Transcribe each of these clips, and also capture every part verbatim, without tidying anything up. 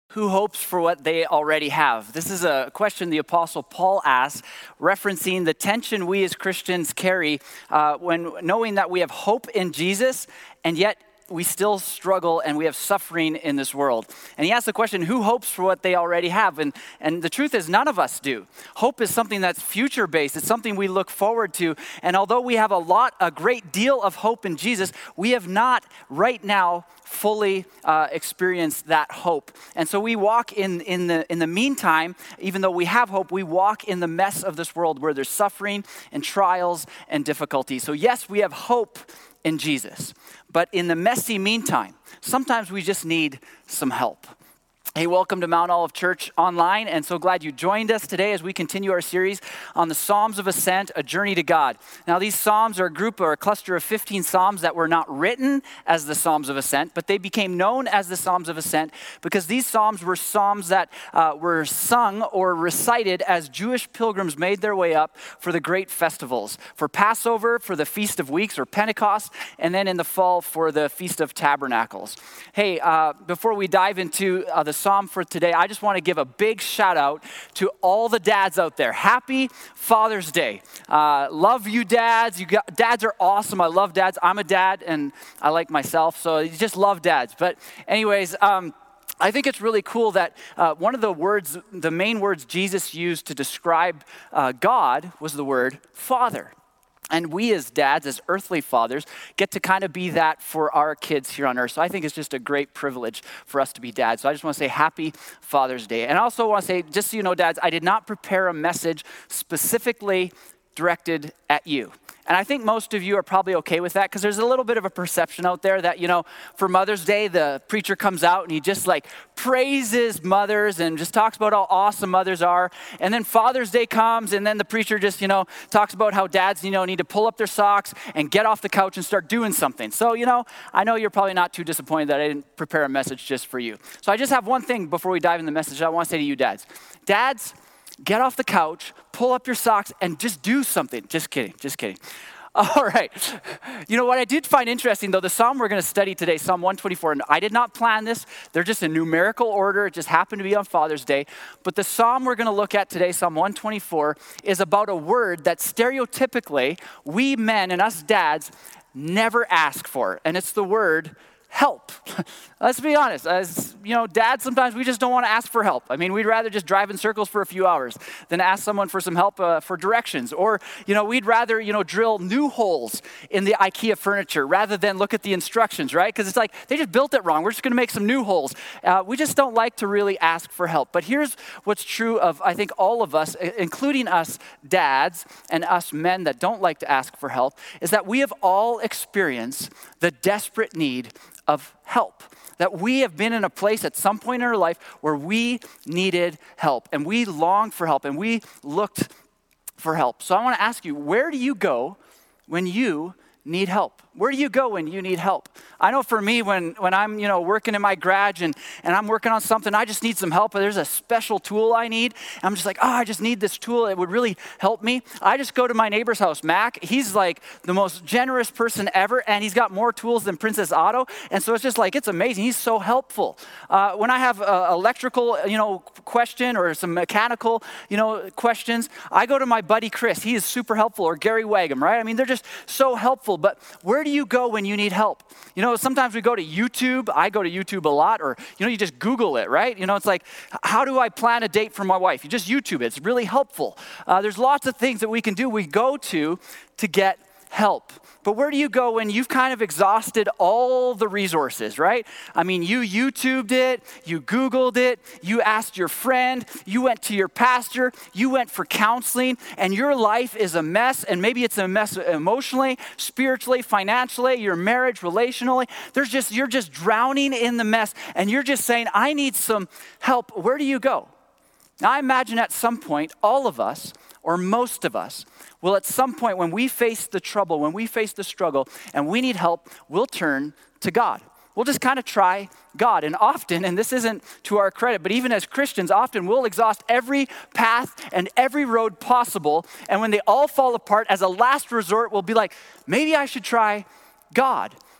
Who hopes for what they already have? This is a question the Apostle Paul asks, referencing the tension we as Christians carry uh, when knowing that we have hope in Jesus, and yet we still struggle and we have suffering in this world. And he asks the question, who hopes for what they already have? And, and the truth is, none of us do. Hope is something that's future-based. It's something we look forward to. And although we have a lot, a great deal of hope in Jesus, we have not right now fully uh, experienced that hope. And so we walk in, in, the, in the meantime, even though we have hope, we walk in the mess of this world where there's suffering and trials and difficulties. So yes, we have hope in Jesus. But in the messy meantime, sometimes we just need some help. Hey, welcome to Mount Olive Church Online, and so glad you joined us today as we continue our series on the Psalms of Ascent, A Journey to God. Now, these Psalms are a group or a cluster of fifteen Psalms that were not written as the Psalms of Ascent, but they became known as the Psalms of Ascent because these Psalms were Psalms that uh, were sung or recited as Jewish pilgrims made their way up for the great festivals, for Passover, for the Feast of Weeks or Pentecost, and then in the fall for the Feast of Tabernacles. Hey, uh, before we dive into uh, the Psalm for today, I just want to give a big shout out to all the dads out there. Happy Father's Day. Uh, love you dads. You got, dads are awesome. I love dads. I'm a dad and I like myself, so you just love dads. But anyways, um, I think it's really cool that uh, one of the words, the main words Jesus used to describe uh, God was the word Father. And we as dads, as earthly fathers, get to kind of be that for our kids here on earth. So I think it's just a great privilege for us to be dads. So I just want to say happy Father's Day. And I also want to say, just so you know, dads, I did not prepare a message specifically directed at you. And I think most of you are probably okay with that because there's a little bit of a perception out there that, you know, for Mother's Day, the preacher comes out and he just like praises mothers and just talks about how awesome mothers are. And then Father's Day comes and then the preacher just, you know, talks about how dads, you know, need to pull up their socks and get off the couch and start doing something. So, you know, I know you're probably not too disappointed that I didn't prepare a message just for you. So I just have one thing before we dive in the message I want to say to you dads. Dads, get off the couch, pull up your socks, and just do something. Just kidding, just kidding. All right. You know what I did find interesting, though, the psalm we're going to study today, Psalm one twenty-four, and I did not plan this. They're just in numerical order. It just happened to be on Father's Day. But the psalm we're going to look at today, Psalm one twenty-four, is about a word that stereotypically we men and us dads never ask for, and it's the word help. Let's be honest. As you know, dads, sometimes we just don't want to ask for help. I mean, we'd rather just drive in circles for a few hours than ask someone for some help uh, for directions. Or, you know, we'd rather, you know, drill new holes in the IKEA furniture rather than look at the instructions, right? Because it's like, they just built it wrong. We're just going to make some new holes. Uh, we just don't like to really ask for help. But here's what's true of, I think, all of us, including us dads and us men that don't like to ask for help, is that we have all experienced the desperate need of help. That we have been in a place at some point in our life where we needed help and we longed for help and we looked for help. So I want to ask you, where do you go when you need help? Where do you go when you need help? I know for me, when, when I'm, you know, working in my garage and, and I'm working on something, I just need some help. There's a special tool I need. I'm just like, oh, I just need this tool. It would really help me. I just go to my neighbor's house, Mac. He's like the most generous person ever, and he's got more tools than Princess Auto. And so it's just like, it's amazing. He's so helpful. Uh, when I have an electrical, you know, question or some mechanical, you know, questions, I go to my buddy Chris. He is super helpful, or Gary Wagum, right? I mean, they're just so helpful. But where do you go when you need help? You know, sometimes we go to YouTube. I go to YouTube a lot, or, you know, you just Google it, right? You know, it's like, how do I plan a date for my wife? You just YouTube it. It's really helpful. Uh, there's lots of things that we can do. We go to to get help. But where do you go when you've kind of exhausted all the resources, right? I mean, you YouTubed it, you Googled it, you asked your friend, you went to your pastor, you went for counseling, and your life is a mess, and maybe it's a mess emotionally, spiritually, financially, your marriage, relationally. There's just, you're just drowning in the mess, and you're just saying, I need some help. Where do you go? Now, I imagine at some point, all of us, or most of us, will at some point when we face the trouble, when we face the struggle, and we need help, we'll turn to God. We'll just kind of try God. And often, and this isn't to our credit, but even as Christians, often we'll exhaust every path and every road possible. And when they all fall apart, as a last resort, we'll be like, maybe I should try God.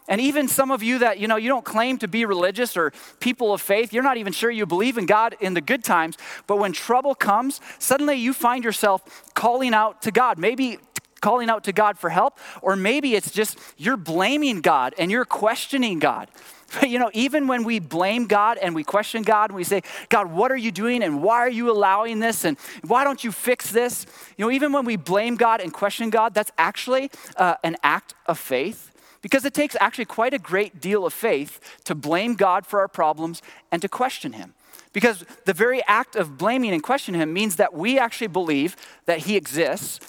And even some of you that, you know, you don't claim to be religious or people of faith, you're not even sure you believe in God in the good times, but when trouble comes, suddenly you find yourself calling out to God. Maybe calling out to God for help, or maybe it's just you're blaming God and you're questioning God. But you know, even when we blame God and we question God and we say, God, what are you doing and why are you allowing this and why don't you fix this? You know, even when we blame God and question God, that's actually uh, an act of faith, because it takes actually quite a great deal of faith to blame God for our problems and to question him. Because the very act of blaming and questioning him means that we actually believe that he exists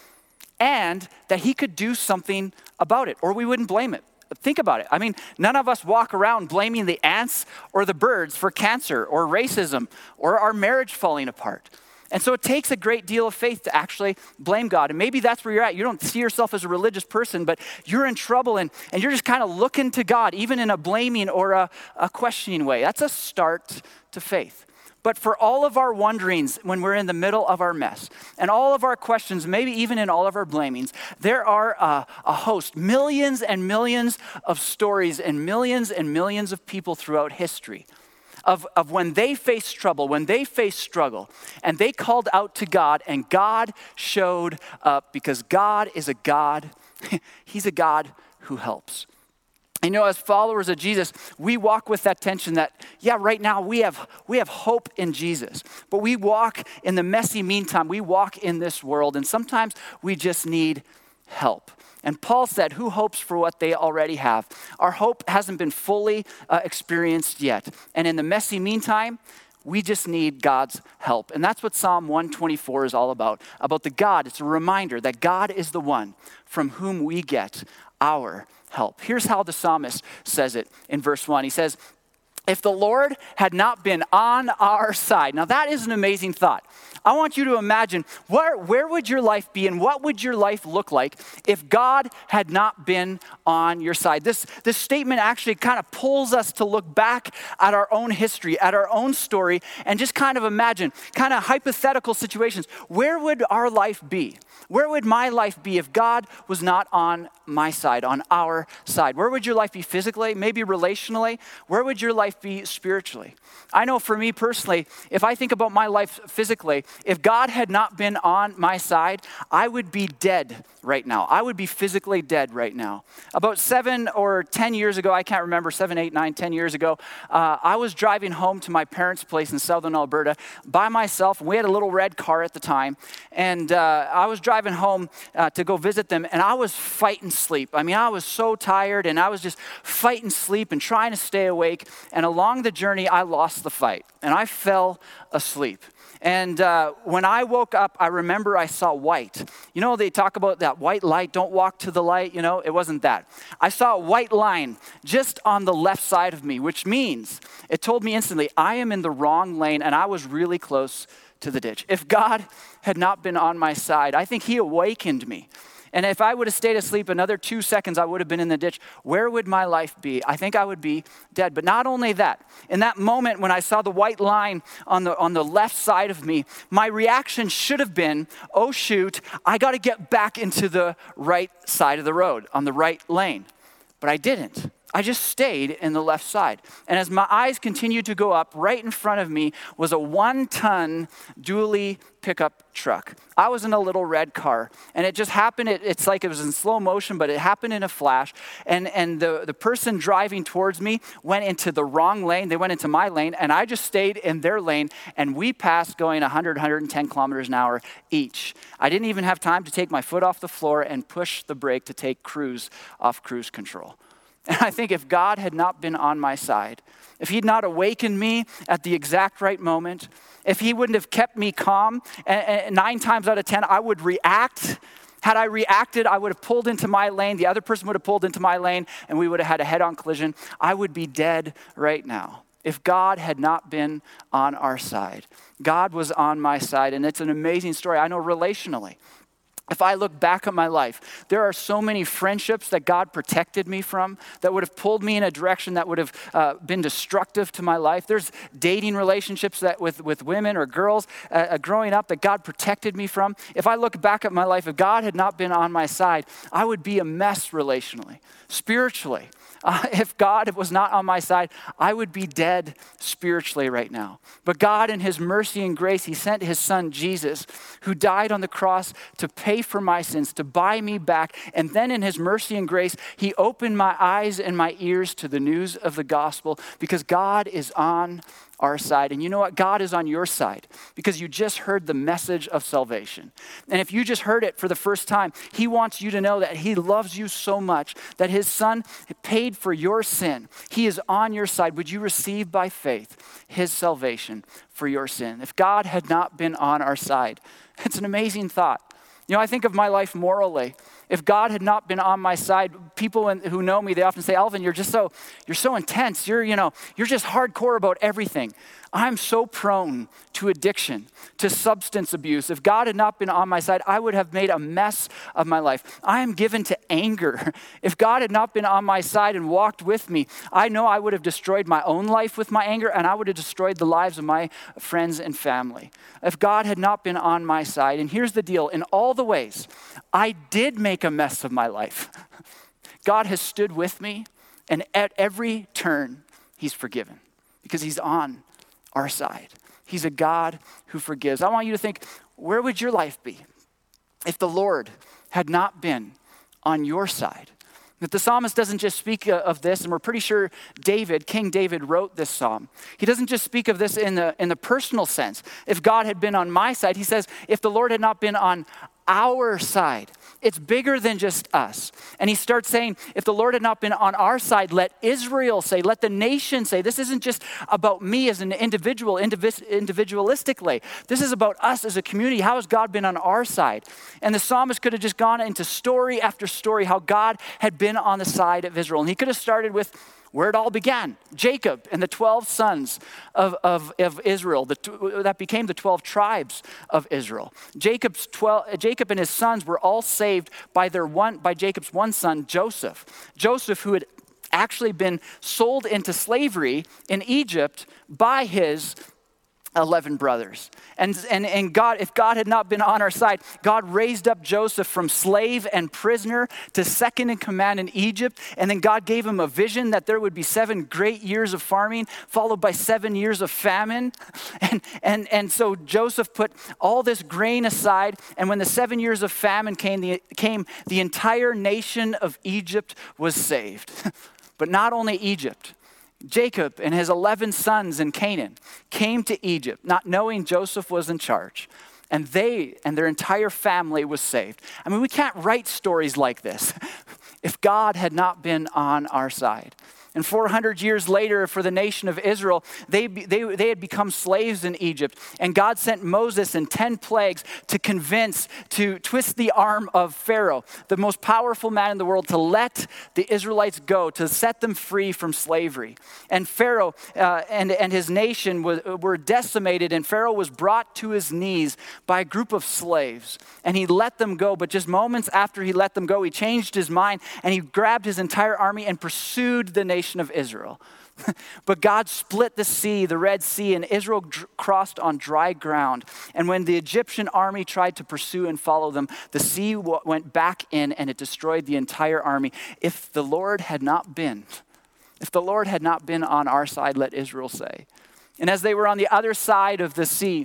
and that he could do something about it, or we wouldn't blame it. Think about it. I mean, none of us walk around blaming the ants or the birds for cancer or racism or our marriage falling apart. And so it takes a great deal of faith to actually blame God. And maybe that's where you're at. You don't see yourself as a religious person, but you're in trouble and, and you're just kind of looking to God, even in a blaming or a, a questioning way. That's a start to faith. But for all of our wonderings when we're in the middle of our mess and all of our questions, maybe even in all of our blamings, there are a, a host, millions and millions of stories and millions and millions of people throughout history of, of when they faced trouble, when they faced struggle, and they called out to God and God showed up, because God is a God, he's a God who helps. You know, as followers of Jesus, we walk with that tension that, yeah, right now we have we have hope in Jesus. But we walk in the messy meantime. We walk in this world, and sometimes we just need help. And Paul said, who hopes for what they already have? Our hope hasn't been fully uh, experienced yet. And in the messy meantime, we just need God's help. And that's what Psalm one twenty-four is all about. About the God, it's a reminder that God is the one from whom we get our help. Here's how the psalmist says it in verse one. He says, if the Lord had not been on our side. Now that is an amazing thought. I want you to imagine where, where would your life be and what would your life look like if God had not been on your side? This, this statement actually kind of pulls us to look back at our own history, at our own story, and just kind of imagine kind of hypothetical situations. Where would our life be? Where would my life be if God was not on my side, on our side? Where would your life be physically, maybe relationally? Where would your life be spiritually? I know for me personally, if I think about my life physically, if God had not been on my side, I would be dead right now. I would be physically dead right now. About seven or ten years ago, I can't remember, seven, eight, nine, ten years ago, uh, I was driving home to my parents' place in southern Alberta by myself. We had a little red car at the time, and uh, I was driving home uh, to go visit them, and I was fighting sleep. I mean, I was so tired, and I was just fighting sleep and trying to stay awake, and along the journey, I lost the fight, and I fell asleep. And uh, when I woke up, I remember I saw white. You know, they talk about that white light, don't walk to the light, you know, it wasn't that. I saw a white line just on the left side of me, which means it told me instantly, I am in the wrong lane and I was really close to the ditch. If God had not been on my side, I think he awakened me. And if I would have stayed asleep another two seconds, I would have been in the ditch. Where would my life be? I think I would be dead. But not only that, in that moment when I saw the white line on the, on the left side of me, my reaction should have been, oh shoot, I got to get back into the right side of the road, on the right lane. But I didn't. I just stayed in the left side. And as my eyes continued to go up, right in front of me was a one-ton dually pickup truck. I was in a little red car, and it just happened, it, it's like it was in slow motion, but it happened in a flash, and, and the, the person driving towards me went into the wrong lane. They went into my lane, and I just stayed in their lane, and we passed going one hundred, one hundred ten kilometers an hour each. I didn't even have time to take my foot off the floor and push the brake to take cruise off cruise control. And I think if God had not been on my side, if he'd not awakened me at the exact right moment, if he wouldn't have kept me calm, and, and nine times out of ten, I would react. Had I reacted, I would have pulled into my lane. The other person would have pulled into my lane, and we would have had a head-on collision. I would be dead right now if God had not been on our side. God was on my side, and it's an amazing story. I know relationally. If I look back at my life, there are so many friendships that God protected me from that would have pulled me in a direction that would have uh, been destructive to my life. There's dating relationships that with, with women or girls uh, growing up that God protected me from. If I look back at my life, if God had not been on my side, I would be a mess relationally, spiritually. Uh, if God was not on my side, I would be dead spiritually right now. But God, in his mercy and grace, he sent his son Jesus, who died on the cross to pay for my sins, to buy me back. And then in his mercy and grace, he opened my eyes and my ears to the news of the gospel, because God is on our side. And you know what? God is on your side, because you just heard the message of salvation. And if you just heard it for the first time, he wants you to know that he loves you so much that his son paid for your sin. He is on your side. Would you receive by faith his salvation for your sin? If God had not been on our side, it's an amazing thought. You know, I think of my life morally. If God had not been on my side, people in, who know me, they often say, Alvin, you're just so, you're so intense. You're, you know, you're just hardcore about everything. I'm so prone to addiction, to substance abuse. If God had not been on my side, I would have made a mess of my life. I am given to anger. If God had not been on my side and walked with me, I know I would have destroyed my own life with my anger, and I would have destroyed the lives of my friends and family. If God had not been on my side, and here's the deal, in all the ways I did make a mess of my life, God has stood with me, and at every turn, he's forgiven, because he's on our side. He's a God who forgives. I want you to think, where would your life be if the Lord had not been on your side? That the psalmist doesn't just speak of this, and we're pretty sure David, King David, wrote this psalm. He doesn't just speak of this in the, in the personal sense. If God had been on my side, he says, if the Lord had not been on our side, it's bigger than just us. And he starts saying, if the Lord had not been on our side, let Israel say, let the nation say. This isn't just about me as an individual, indivis- individualistically. This is about us as a community. How has God been on our side? And the psalmist could have just gone into story after story how God had been on the side of Israel. And he could have started with where it all began, Jacob and the twelve sons of, of, of Israel, the, that became the twelve tribes of Israel. Jacob's twelve, Jacob and his sons were all saved by, their one, by Jacob's one son, Joseph. Joseph, who had actually been sold into slavery in Egypt by his eleven brothers. And, and, and God, if God had not been on our side, God raised up Joseph from slave and prisoner to second in command in Egypt. And then God gave him a vision that there would be seven great years of farming followed by seven years of famine. And, and, and so Joseph put all this grain aside. And when the seven years of famine came, the, came, the entire nation of Egypt was saved. But not only Egypt. Jacob and his eleven sons in Canaan came to Egypt, not knowing Joseph was in charge. And they and their entire family was saved. I mean, we can't write stories like this if God had not been on our side. And four hundred years later, for the nation of Israel, they, they, they had become slaves in Egypt. And God sent Moses and ten plagues to convince, to twist the arm of Pharaoh, the most powerful man in the world, to let the Israelites go, to set them free from slavery. And Pharaoh uh, and, and his nation was, were decimated, and Pharaoh was brought to his knees by a group of slaves. And he let them go, but just moments after he let them go, he changed his mind, and he grabbed his entire army and pursued the nation of Israel. But God split the sea, the Red Sea, and Israel dr- crossed on dry ground. And when the Egyptian army tried to pursue and follow them, the sea w- went back in and it destroyed the entire army. If the Lord had not been, if the Lord had not been on our side, let Israel say. And as they were on the other side of the sea,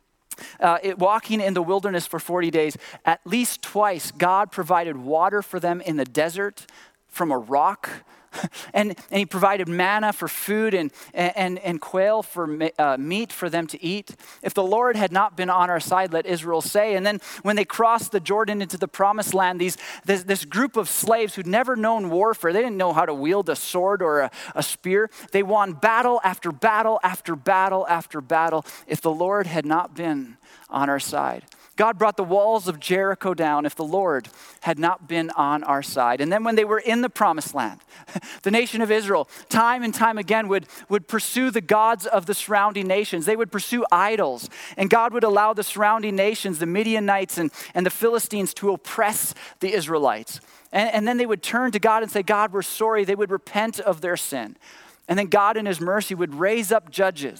Uh, it, walking in the wilderness for forty days, at least twice, God provided water for them in the desert from a rock. And, and he provided manna for food and, and, and quail for uh, meat for them to eat. If the Lord had not been on our side, let Israel say. And then when they crossed the Jordan into the promised land, these this, this group of slaves who'd never known warfare, they didn't know how to wield a sword or a, a spear. They won battle after battle after battle after battle. If the Lord had not been on our side. God brought the walls of Jericho down if the Lord had not been on our side. And then when they were in the promised land, the nation of Israel, time and time again, would, would pursue the gods of the surrounding nations. They would pursue idols. And God would allow the surrounding nations, the Midianites and, and the Philistines, to oppress the Israelites. And, and then they would turn to God and say, God, we're sorry. They would repent of their sin. And then God in his mercy would raise up judges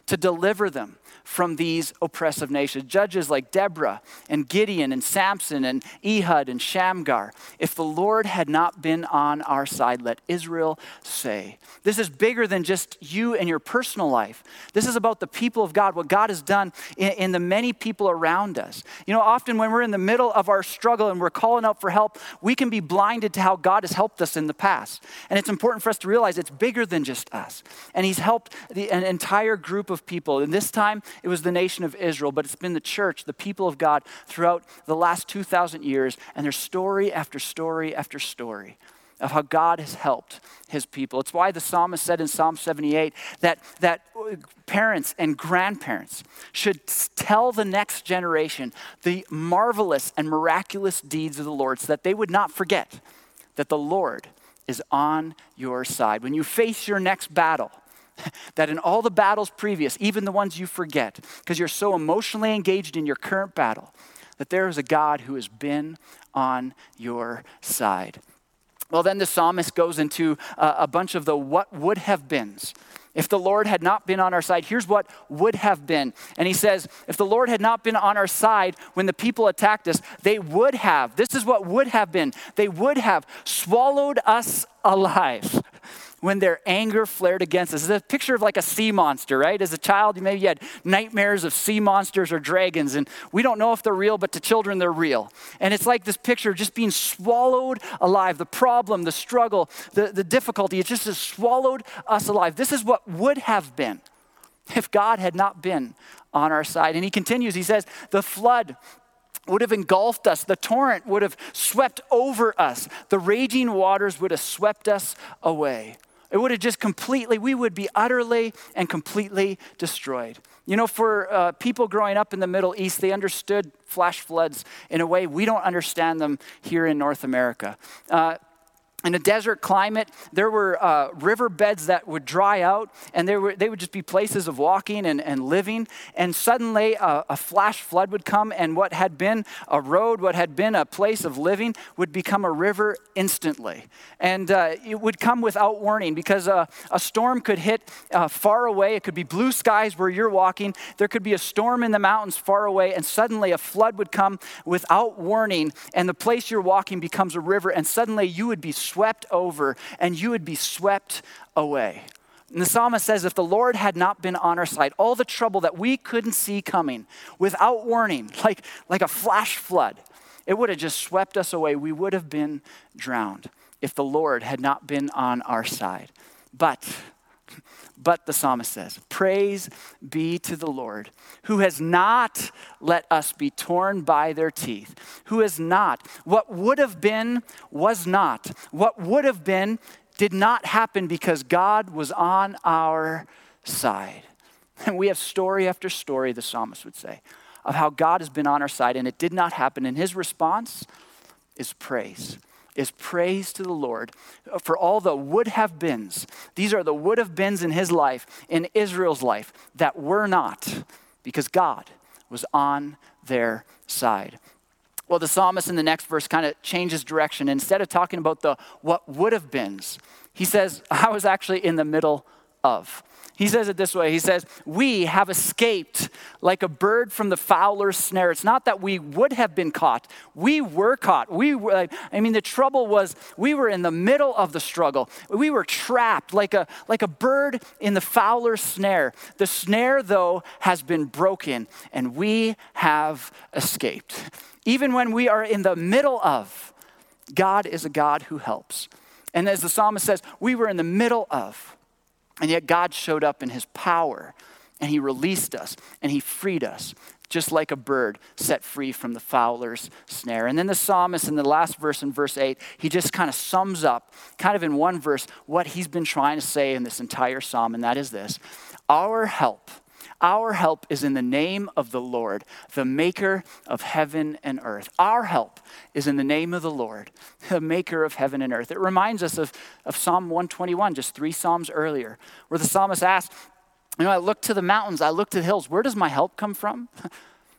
to deliver them from these oppressive nations. Judges like Deborah and Gideon and Samson and Ehud and Shamgar. If the Lord had not been on our side, let Israel say. This is bigger than just you and your personal life. This is about the people of God, what God has done in, in the many people around us. You know, often when we're in the middle of our struggle and we're calling out for help, we can be blinded to how God has helped us in the past. And it's important for us to realize it's bigger than just us. And he's helped the, an entire group of people. And this time, it was the nation of Israel, but it's been the church, the people of God throughout the last two thousand years. And there's story after story after story of how God has helped his people. It's why the psalmist said in Psalm seventy-eight that, that parents and grandparents should tell the next generation the marvelous and miraculous deeds of the Lord so that they would not forget that the Lord is on your side. When you face your next battle, that in all the battles previous, even the ones you forget, because you're so emotionally engaged in your current battle, that there is a God who has been on your side. Well, then the psalmist goes into uh, a bunch of the what would have beens. If the Lord had not been on our side, here's what would have been. And he says, if the Lord had not been on our side when the people attacked us, they would have, this is what would have been, they would have swallowed us alive when their anger flared against us. It's a picture of like a sea monster, right? As a child, maybe you had nightmares of sea monsters or dragons, and we don't know if they're real, but to children, they're real. And it's like this picture of just being swallowed alive. The problem, the struggle, the, the difficulty, it just has swallowed us alive. This is what would have been if God had not been on our side. And he continues, he says, the flood would have engulfed us. The torrent would have swept over us. The raging waters would have swept us away. It would have just completely, we would be utterly and completely destroyed. You know, for uh, people growing up in the Middle East, they understood flash floods in a way we don't understand them here in North America. Uh, In a desert climate, there were uh, riverbeds that would dry out, and they, were, they would just be places of walking and, and living. And suddenly, uh, a flash flood would come, and what had been a road, what had been a place of living, would become a river instantly. And uh, it would come without warning, because uh, a storm could hit uh, far away. It could be blue skies where you're walking. There could be a storm in the mountains far away, and suddenly a flood would come without warning, and the place you're walking becomes a river, and suddenly you would be swept over, and you would be swept away. And the psalmist says, if the Lord had not been on our side, all the trouble that we couldn't see coming without warning, like, like a flash flood, it would have just swept us away. We would have been drowned if the Lord had not been on our side. But, but the psalmist says, praise be to the Lord, who has not let us be torn by their teeth, who has not. What would have been was not. What would have been did not happen because God was on our side. And we have story after story, the psalmist would say, of how God has been on our side, and it did not happen. And his response is praise. is praise to the Lord for all the would have beens. These are the would have beens in his life, in Israel's life, that were not, because God was on their side. Well, the psalmist in the next verse kind of changes direction. Instead of talking about the what would have beens, he says, I was actually in the middle of. He says it this way. He says, we have escaped like a bird from the fowler's snare. It's not that we would have been caught. We were caught. We were, I mean, the trouble was we were in the middle of the struggle. We were trapped like a, like a bird in the fowler's snare. The snare, though, has been broken, and we have escaped. Even when we are in the middle of, God is a God who helps. And as the psalmist says, we were in the middle of, and yet God showed up in his power, and he released us, and he freed us, just like a bird set free from the fowler's snare. And then the psalmist in the last verse, in verse eight, he just kind of sums up, kind of in one verse, what he's been trying to say in this entire psalm, and that is this: our help, our help is in the name of the Lord, the maker of heaven and earth. Our help is in the name of the Lord, the maker of heaven and earth. It reminds us of, of Psalm one twenty-one, just three psalms earlier, where the psalmist asked, you know, I look to the mountains, I look to the hills. Where does my help come from?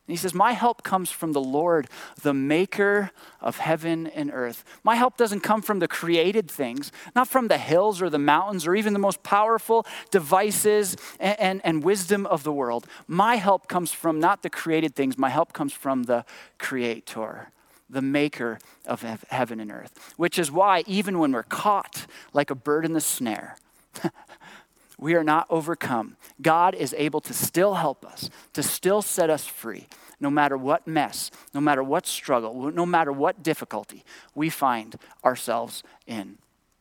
And he says, my help comes from the Lord, the maker of heaven and earth. My help doesn't come from the created things, not from the hills or the mountains or even the most powerful devices and, and, and wisdom of the world. My help comes from not the created things. My help comes from the Creator, the maker of heaven and earth. Which is why even when we're caught like a bird in the snare, we are not overcome. God is able to still help us, to still set us free, no matter what mess, no matter what struggle, no matter what difficulty we find ourselves in.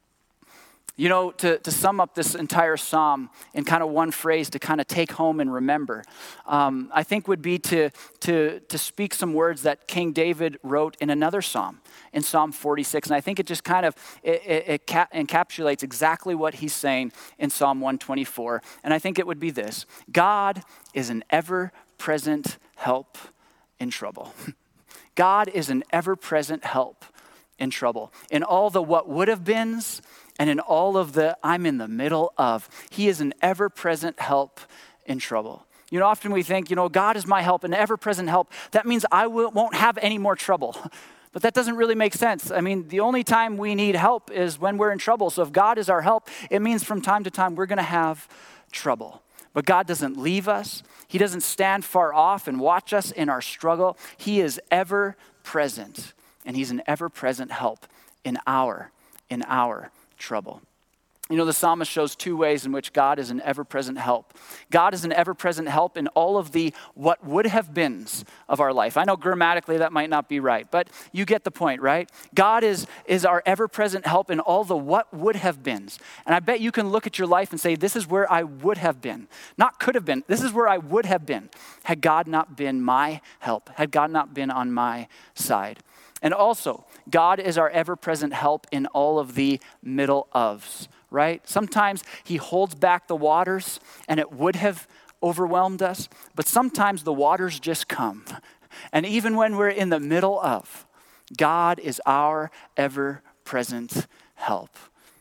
You know, to, to sum up this entire psalm in kind of one phrase to kind of take home and remember, um, I think would be to, to, to speak some words that King David wrote in another psalm, in Psalm forty-six. And I think it just kind of it, it, it ca- encapsulates exactly what he's saying in Psalm one twenty-four. And I think it would be this: God is an ever-present help in trouble. God is an ever-present help in trouble. In all the what would have beens, and in all of the I'm in the middle of, he is an ever-present help in trouble. You know, often we think, you know, God is my help, an ever-present help. That means I will, won't have any more trouble. But that doesn't really make sense. I mean, the only time we need help is when we're in trouble. So if God is our help, it means from time to time we're going to have trouble. But God doesn't leave us. He doesn't stand far off and watch us in our struggle. He is ever present, and he's an ever-present help in our, in our trouble. You know, the psalmist shows two ways in which God is an ever-present help. God is an ever-present help in all of the what would have beens of our life. I know grammatically that might not be right, but you get the point, right? God is, is our ever-present help in all the what would have beens. And I bet you can look at your life and say, this is where I would have been. Not could have been. This is where I would have been had God not been my help, had God not been on my side. And also, God is our ever-present help in all of the middle ofs. Right? Sometimes he holds back the waters and it would have overwhelmed us, but sometimes the waters just come. And even when we're in the middle of, God is our ever-present help.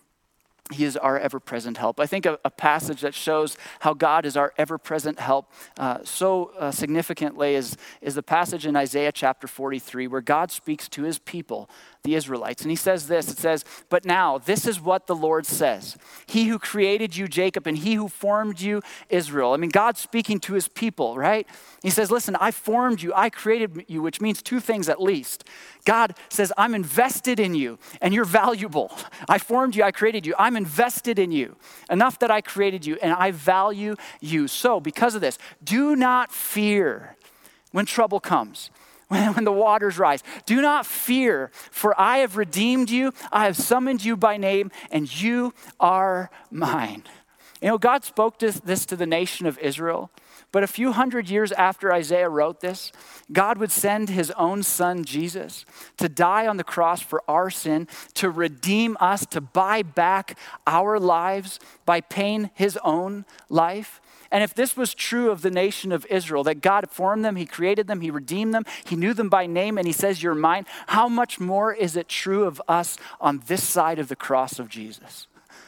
He is our ever-present help. I think a, a passage that shows how God is our ever-present help uh, so uh, significantly is, is the passage in Isaiah chapter forty-three where God speaks to his people, the Israelites. And he says this, it says, but now this is what the Lord says. He who created you, Jacob, and he who formed you, Israel. I mean, God's speaking to his people, right? He says, listen, I formed you, I created you, which means two things at least. God says, I'm invested in you and you're valuable. I formed you, I created you. I'm invested in you enough that I created you and I value you. So because of this, do not fear when trouble comes. When the waters rise, do not fear, for I have redeemed you. I have summoned you by name, and you are mine. You know, God spoke this, this to the nation of Israel, but a few hundred years after Isaiah wrote this, God would send his own son, Jesus, to die on the cross for our sin, to redeem us, to buy back our lives by paying his own life. And if this was true of the nation of Israel, that God formed them, he created them, he redeemed them, he knew them by name, and he says, you're mine, how much more is it true of us on this side of the cross of Jesus?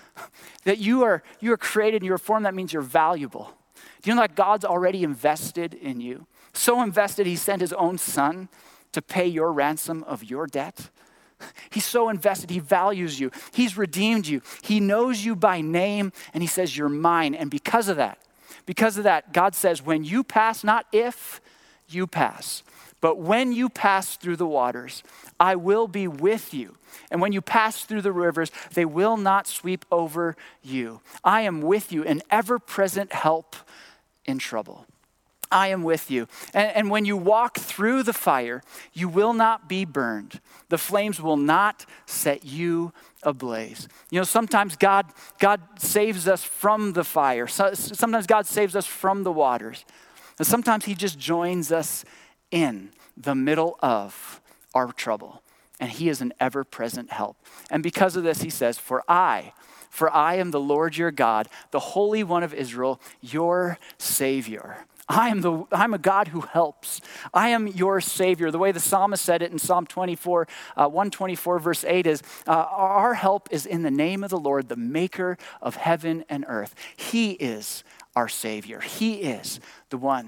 That you are, you are created and you are formed, that means you're valuable. Do you know that God's already invested in you? So invested, he sent his own son to pay your ransom of your debt. He's so invested, he values you, he's redeemed you, he knows you by name, and he says, you're mine. And because of that, Because of that, God says, when you pass, not if you pass, but when you pass through the waters, I will be with you. And when you pass through the rivers, they will not sweep over you. I am with you, an ever-present help in trouble. I am with you. And, and when you walk through the fire, you will not be burned. The flames will not set you ablaze. You know, sometimes God, God saves us from the fire. So, sometimes God saves us from the waters. And sometimes he just joins us in the middle of our trouble. And he is an ever-present help. And because of this, he says, for I, for I am the Lord your God, the Holy One of Israel, your Savior. I am the I'm a God who helps. I am your Savior. The way the psalmist said it in Psalm twenty-four, uh, one twenty-four, verse eight is, uh, our help is in the name of the Lord, the maker of heaven and earth. He is our Savior. He is the one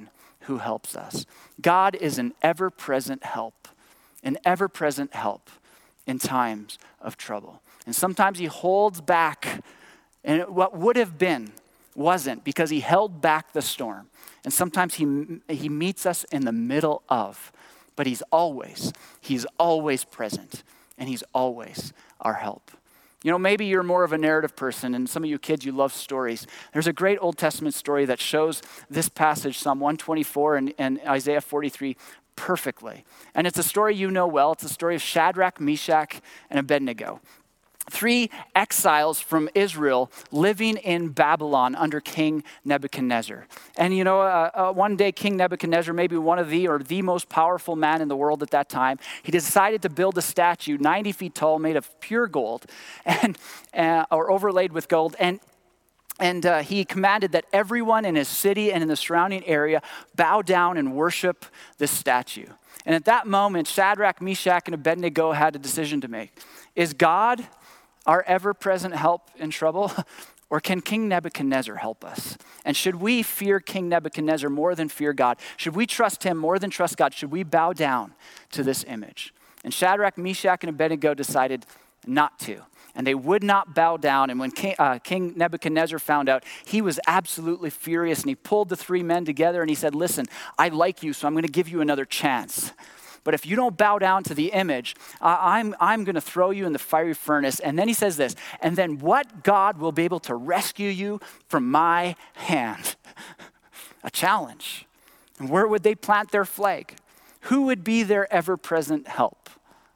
who helps us. God is an ever-present help, an ever-present help in times of trouble. And sometimes he holds back, and what would have been wasn't, because he held back the storm. And sometimes he, he meets us in the middle of, but he's always, he's always present, and he's always our help. You know, maybe you're more of a narrative person, and some of you kids, you love stories. There's a great Old Testament story that shows this passage, Psalm one twenty-four and, and Isaiah forty-three, perfectly. And it's a story you know well. It's a story of Shadrach, Meshach, and Abednego. Three exiles from Israel living in Babylon under King Nebuchadnezzar. And you know, uh, uh, one day King Nebuchadnezzar, maybe one of the or the most powerful man in the world at that time, he decided to build a statue ninety feet tall made of pure gold and uh, or overlaid with gold. And And uh, he commanded that everyone in his city and in the surrounding area bow down and worship this statue. And at that moment, Shadrach, Meshach, and Abednego had a decision to make. Is God our ever-present help in trouble? Or can King Nebuchadnezzar help us? And should we fear King Nebuchadnezzar more than fear God? Should we trust him more than trust God? Should we bow down to this image? And Shadrach, Meshach, and Abednego decided not to. And they would not bow down. And when King, uh, King Nebuchadnezzar found out, he was absolutely furious. And he pulled the three men together and he said, listen, I like you, so I'm going to give you another chance. But if you don't bow down to the image, uh, I'm, I'm going to throw you in the fiery furnace. And then he says this, and then what God will be able to rescue you from my hand? A challenge. And where would they plant their flag? Who would be their ever-present help?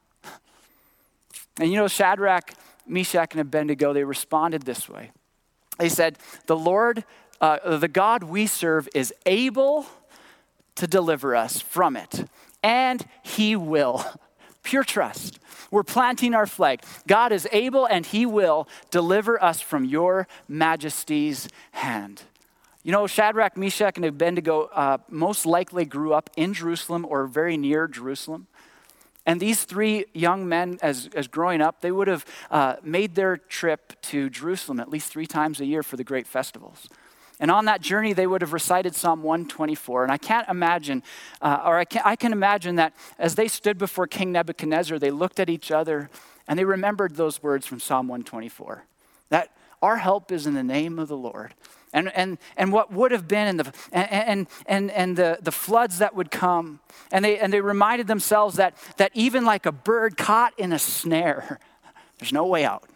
And you know, Shadrach, Meshach, and Abednego, they responded this way. They said, the Lord, uh, the God we serve is able to deliver us from it. And he will. Pure trust. We're planting our flag. God is able and he will deliver us from your majesty's hand. You know, Shadrach, Meshach, and Abednego uh, most likely grew up in Jerusalem or very near Jerusalem. And these three young men, as, as growing up, they would have uh, made their trip to Jerusalem at least three times a year for the great festivals. And on that journey, they would have recited Psalm one twenty-four. And I can't imagine, uh, or I can, I can imagine that as they stood before King Nebuchadnezzar, they looked at each other and they remembered those words from Psalm one twenty-four. That our help is in the name of the Lord. And and and what would have been in the and and and, and the, the floods that would come. And they and they reminded themselves that that even like a bird caught in a snare, there's no way out.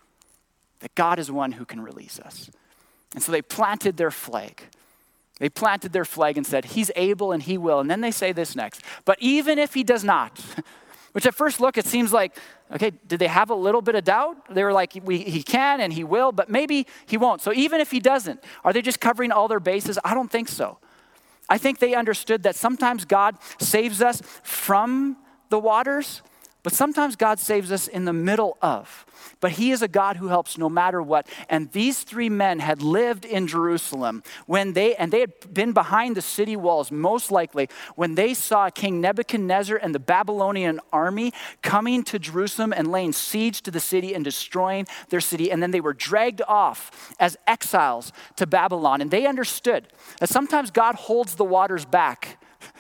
That God is one who can release us. And so they planted their flag. They planted their flag and said, he's able and he will. And then they say this next, but even if he does not, which at first look, it seems like, okay, did they have a little bit of doubt? They were like, we, he can and he will, but maybe he won't. So even if he doesn't, are they just covering all their bases? I don't think so. I think they understood that sometimes God saves us from the waters, but sometimes God saves us in the middle of. But he is a God who helps no matter what. And these three men had lived in Jerusalem when they, and they had been behind the city walls, most likely, when they saw King Nebuchadnezzar and the Babylonian army coming to Jerusalem and laying siege to the city and destroying their city. And then they were dragged off as exiles to Babylon. And they understood that sometimes God holds the waters back,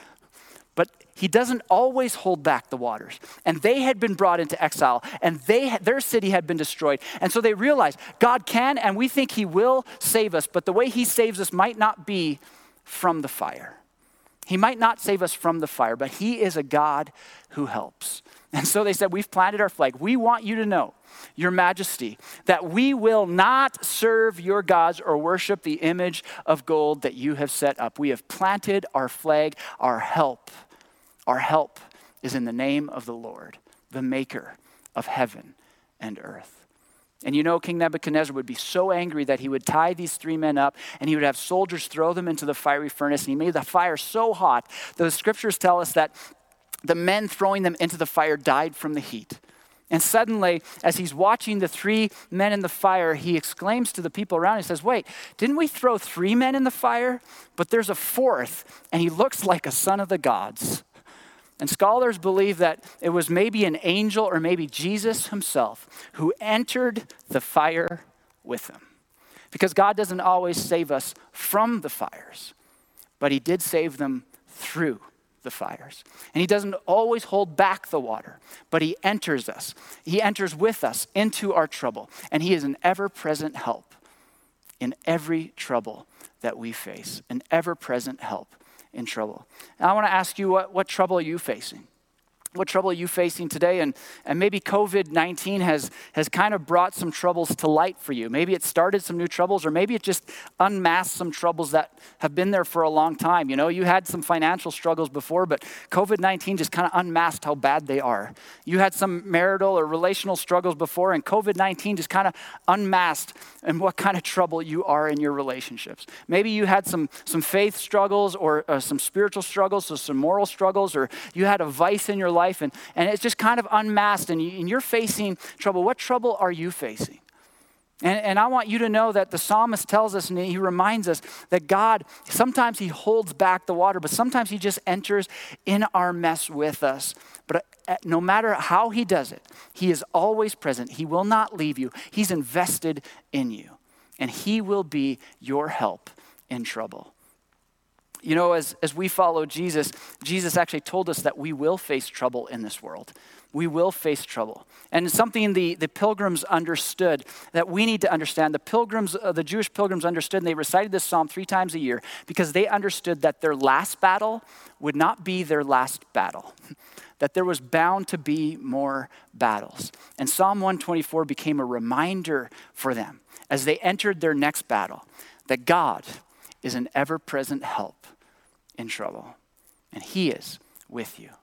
but he doesn't always hold back the waters. And they had been brought into exile and they their city had been destroyed. And so they realized God can and we think he will save us, but the way he saves us might not be from the fire. He might not save us from the fire, but he is a God who helps. And so they said, we've planted our flag. We want you to know, your majesty, that we will not serve your gods or worship the image of gold that you have set up. We have planted our flag, our help. Our help is in the name of the Lord, the maker of heaven and earth. And you know, King Nebuchadnezzar would be so angry that he would tie these three men up and he would have soldiers throw them into the fiery furnace. And he made the fire so hot that the scriptures tell us that the men throwing them into the fire died from the heat. And suddenly, as he's watching the three men in the fire, he exclaims to the people around, he says, wait, didn't we throw three men in the fire? But there's a fourth, and he looks like a son of the gods. And scholars believe that it was maybe an angel or maybe Jesus himself who entered the fire with them. Because God doesn't always save us from the fires, but he did save them through the fires. And he doesn't always hold back the water, but he enters us. He enters with us into our trouble. And he is an ever-present help in every trouble that we face, an ever-present help in trouble. And I want to ask you, what, what trouble are you facing? What trouble are you facing today? And, and maybe covid nineteen has, has kind of brought some troubles to light for you. Maybe it started some new troubles, or maybe it just unmasked some troubles that have been there for a long time. You know, you had some financial struggles before, but covid nineteen just kind of unmasked how bad they are. You had some marital or relational struggles before, and covid nineteen just kind of unmasked and what kind of trouble you are in your relationships. Maybe you had some, some faith struggles, or uh, some spiritual struggles, or some moral struggles, or you had a vice in your life. Life and, and it's just kind of unmasked, and, you, and you're facing trouble. What trouble are you facing? And, and I want you to know that the psalmist tells us, and he reminds us that God, sometimes he holds back the water, but sometimes he just enters in our mess with us. But no matter how he does it, he is always present. He will not leave you. He's invested in you, and he will be your help in trouble. You know, as, as we follow Jesus, Jesus actually told us that we will face trouble in this world. We will face trouble. And it's something the, the pilgrims understood that we need to understand. The pilgrims, uh, the Jewish pilgrims understood, and they recited this psalm three times a year because they understood that their last battle would not be their last battle, that there was bound to be more battles. And Psalm one twenty-four became a reminder for them as they entered their next battle that God is an ever-present help in trouble, and he is with you.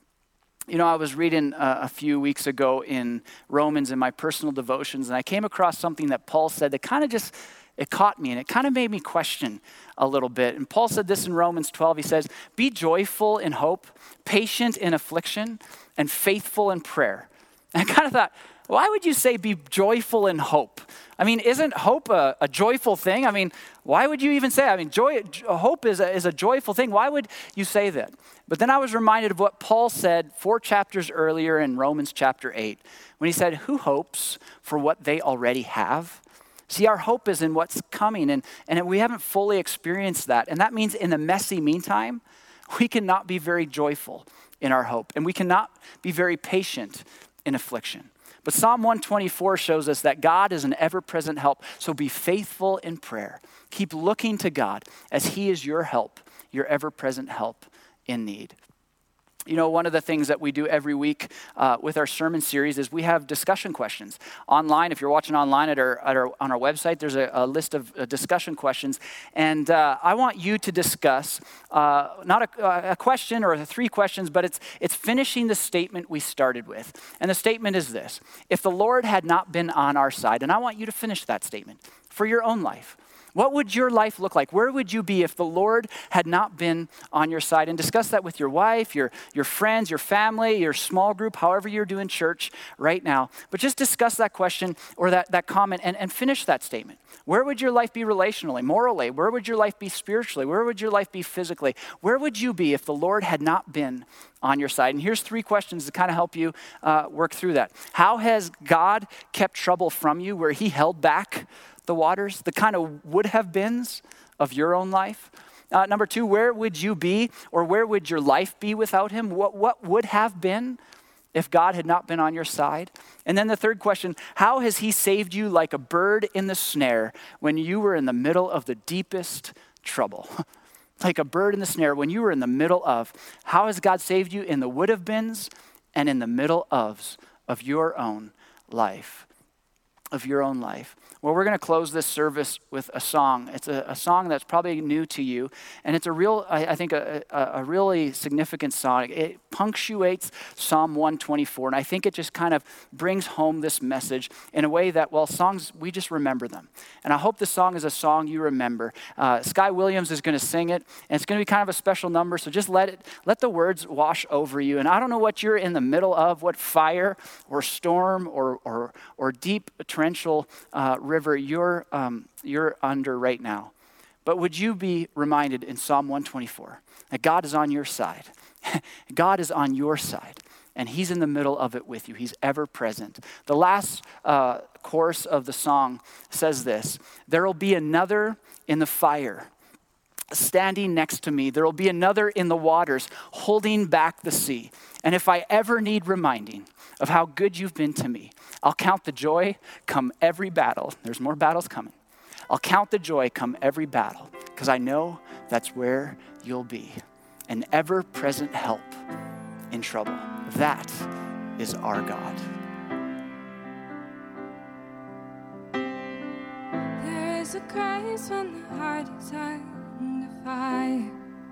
You know, I was reading uh, a few weeks ago in Romans in my personal devotions, and I came across something that Paul said that kind of just, it caught me, and it kind of made me question a little bit. And Paul said this in Romans twelve. He says, "Be joyful in hope, patient in affliction, and faithful in prayer." And I kind of thought, why would you say be joyful in hope? I mean, isn't hope a, a joyful thing? I mean, why would you even say, I mean, joy, hope is a, is a joyful thing. Why would you say that? But then I was reminded of what Paul said four chapters earlier in Romans chapter eight, when he said, who hopes for what they already have? See, our hope is in what's coming, and, and we haven't fully experienced that. And that means in the messy meantime, we cannot be very joyful in our hope, and we cannot be very patient in affliction. But Psalm one twenty-four shows us that God is an ever-present help. So be faithful in prayer. Keep looking to God as he is your help, your ever-present help in need. You know, one of the things that we do every week uh, with our sermon series is we have discussion questions online. If you're watching online at our, at our on our website, there's a, a list of uh, discussion questions. And uh, I want you to discuss uh, not a, a question or three questions, but it's it's finishing the statement we started with. And the statement is this: if the Lord had not been on our side, and I want you to finish that statement for your own life. What would your life look like? Where would you be if the Lord had not been on your side? And discuss that with your wife, your, your friends, your family, your small group, however you're doing church right now. But just discuss that question or that, that comment and, and finish that statement. Where would your life be relationally, morally? Where would your life be spiritually? Where would your life be physically? Where would you be if the Lord had not been on your side? And here's three questions to kind of help you uh, work through that. How has God kept trouble from you where he held back the waters, the kind of would have beens of your own life? Uh, number two, where would you be, or where would your life be without him? What, what would have been if God had not been on your side? And then the third question, how has he saved you like a bird in the snare when you were in the middle of the deepest trouble? Like a bird in the snare when you were in the middle of. How has God saved you in the would have beens and in the middle ofs of your own life? Of your own life. Well, we're going to close this service with a song. It's a, a song that's probably new to you, and it's a real, I, I think, a, a, a really significant song. It punctuates Psalm one twenty-four, and I think it just kind of brings home this message in a way that, well, songs, we just remember them. And I hope this song is a song you remember. Uh, Sky Williams is going to sing it, and it's going to be kind of a special number, so just let it, let the words wash over you. And I don't know what you're in the middle of, what fire or storm or or, or deep torrential uh, river you're, um, you're under right now. But would you be reminded in Psalm one twenty-four that God is on your side. God is on your side, and he's in the middle of it with you. He's ever present. The last uh, chorus of the song says this: there will be another in the fire, standing next to me. There will be another in the waters holding back the sea. And if I ever need reminding of how good you've been to me, I'll count the joy come every battle. There's more battles coming. I'll count the joy come every battle because I know that's where you'll be. An ever-present help in trouble. That is our God. There is a grace when the heart is under fire.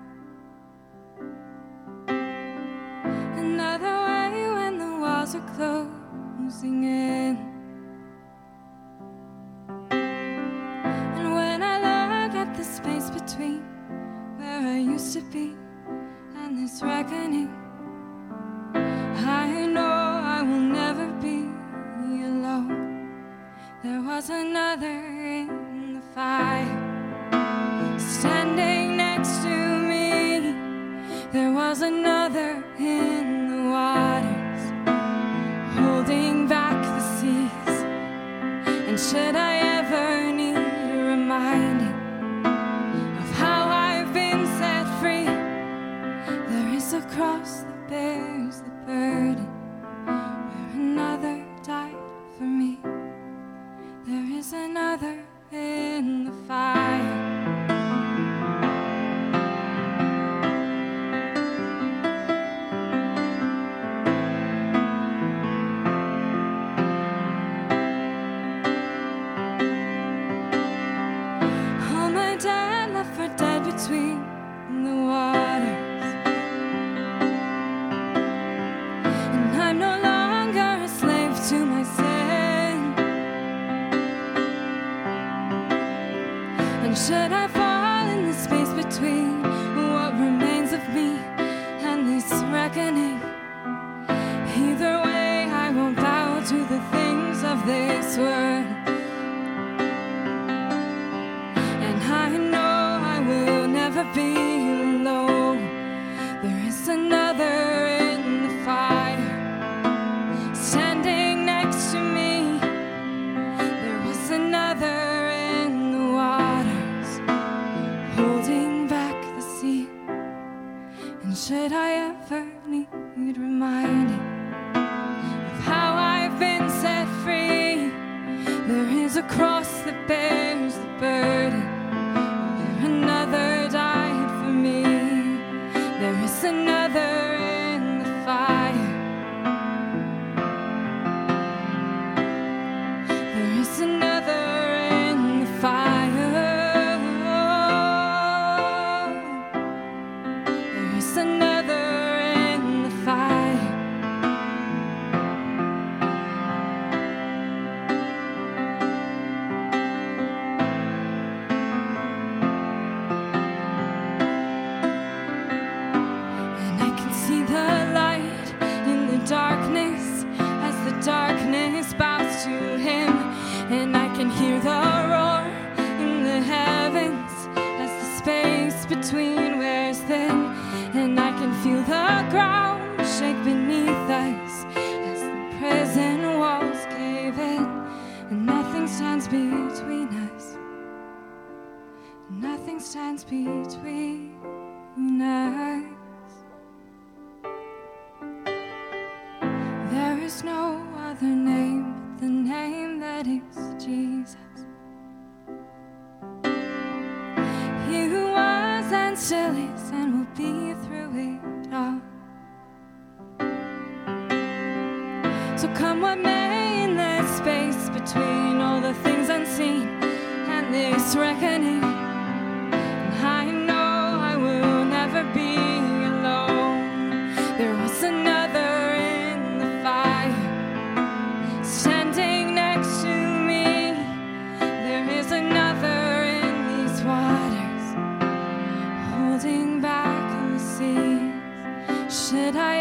Another way when the walls are closing in. And when I look at the space between where I used to be and this reckoning, I know I will never be alone. There was another in the fire, standing next to me. There was another in the waters, holding back the seas. And should I ever need a reminding of how I've been set free, there is a cross that bears the burden, where another died for me. There is another in the fire. All my dad left for dead between the waters, and I'm no longer a slave to my sin. And should I fall in the space between what remains of me and this reckoning, either way I won't bow to the things of this world. And I know I will never be alone. There is another in the fire, standing next to me. There was another in the waters, holding back the sea. And should I ever need reminding of how I've been set free, there is a cross that bears the burden, where another died for me. There is another in the fire. There is another in the fire. There is another in the fire. And I can see the light in the darkness as the darkness bows to him. And I can hear the roar in the heavens as the space between wears thin. And I can feel the ground shake beneath us as the prison walls cave in. And nothing stands between us. Nothing stands between us. There is no other name but the name that is Jesus. He who was and still is and will be through it all. So come what may in that space between all the things unseen and this reckoning, and I know I will never be alone. There was another in the fire, standing next to me. There is another in these waters, holding back the seas. Should I